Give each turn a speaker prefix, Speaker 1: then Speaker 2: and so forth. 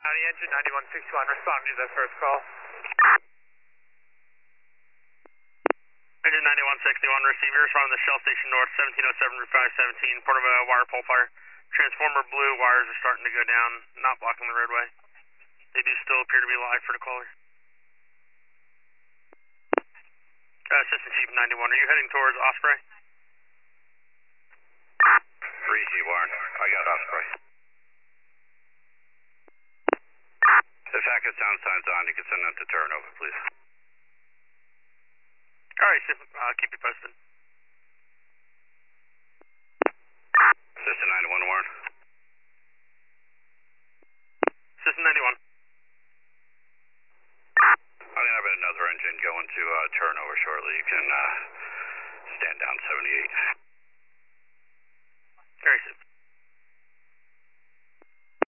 Speaker 1: County engine 9161, responding to the first call.
Speaker 2: Engine 9161, receivers from the Shell Station North, 1707 Route 517, report of a wire pole fire. Transformer blue wires are starting to go down, not blocking the roadway. They do still appear to be live for the caller. Assistant Chief 91, are you heading towards Osprey?
Speaker 3: Receive, Warren. I got Osprey. If active sound sign's on, you can send them to Terranova, please.
Speaker 2: Alright, keep you posted.
Speaker 3: Assistant 91, Warren.
Speaker 2: Assistant 91.
Speaker 3: I'm going to have another engine going to Terranova shortly. You can stand down 78.